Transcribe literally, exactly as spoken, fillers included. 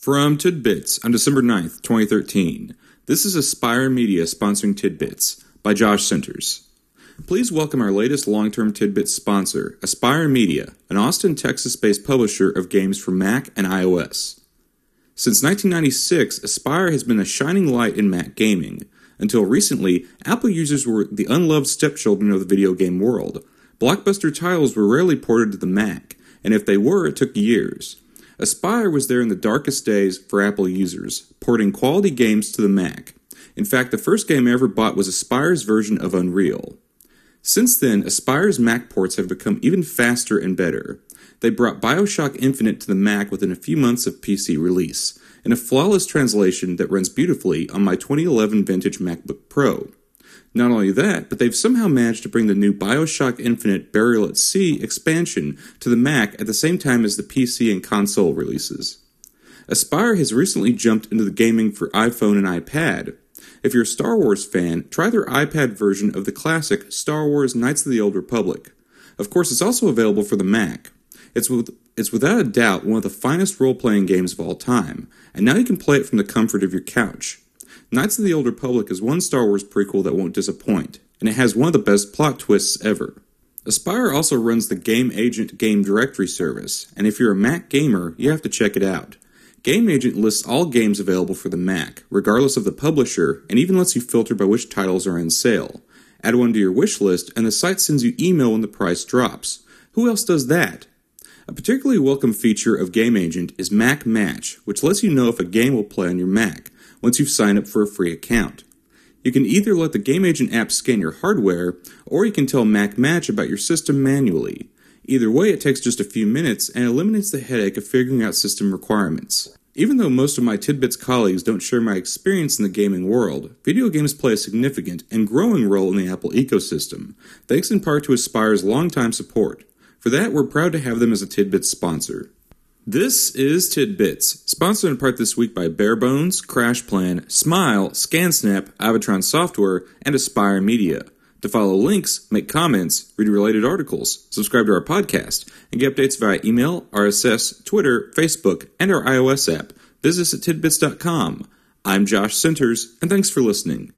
From Tidbits on December ninth, twenty thirteen, this is Aspire Media sponsoring Tidbits by Josh Centers. Please welcome our latest long-term Tidbits sponsor, Aspire Media, an Austin, Texas-based publisher of games for Mac and iOS. Since nineteen ninety-six, Aspire has been a shining light in Mac gaming. Until recently, Apple users were the unloved stepchildren of the video game world. Blockbuster titles were rarely ported to the Mac, and if they were, it took years. Aspire was there in the darkest days for Apple users, porting quality games to the Mac. In fact, the first game I ever bought was Aspire's version of Unreal. Since then, Aspire's Mac ports have become even faster and better. They brought BioShock Infinite to the Mac within a few months of P C release, and a flawless translation that runs beautifully on my twenty eleven vintage MacBook Pro. Not only that, but they've somehow managed to bring the new BioShock Infinite Burial at Sea expansion to the Mac at the same time as the P C and console releases. Aspire has recently jumped into the gaming for iPhone and iPad. If you're a Star Wars fan, try their iPad version of the classic Star Wars Knights of the Old Republic. Of course, it's also available for the Mac. It's, with, it's without a doubt one of the finest role-playing games of all time, and now you can play it from the comfort of your couch. Knights of the Old Republic is one Star Wars prequel that won't disappoint, and it has one of the best plot twists ever. Aspire also runs the Game Agent Game Directory service, and if you're a Mac gamer, you have to check it out. Game Agent lists all games available for the Mac, regardless of the publisher, and even lets you filter by which titles are on sale. Add one to your wish list, and the site sends you email when the price drops. Who else does that? A particularly welcome feature of Game Agent is Mac Match, which lets you know if a game will play on your Mac once you've signed up for a free account. You can either let the Game Agent app scan your hardware, or you can tell Mac Match about your system manually. Either way, it takes just a few minutes and eliminates the headache of figuring out system requirements. Even though most of my Tidbits colleagues don't share my experience in the gaming world, video games play a significant and growing role in the Apple ecosystem, thanks in part to Aspire's longtime support. For that, we're proud to have them as a Tidbits sponsor. This is Tidbits, sponsored in part this week by Barebones, CrashPlan, Smile, ScanSnap, Avatron Software, and Aspire Media. To follow links, make comments, read related articles, subscribe to our podcast, and get updates via email, R S S, Twitter, Facebook, and our iOS app, visit us at tidbits dot com. I'm Josh Centers, and thanks for listening.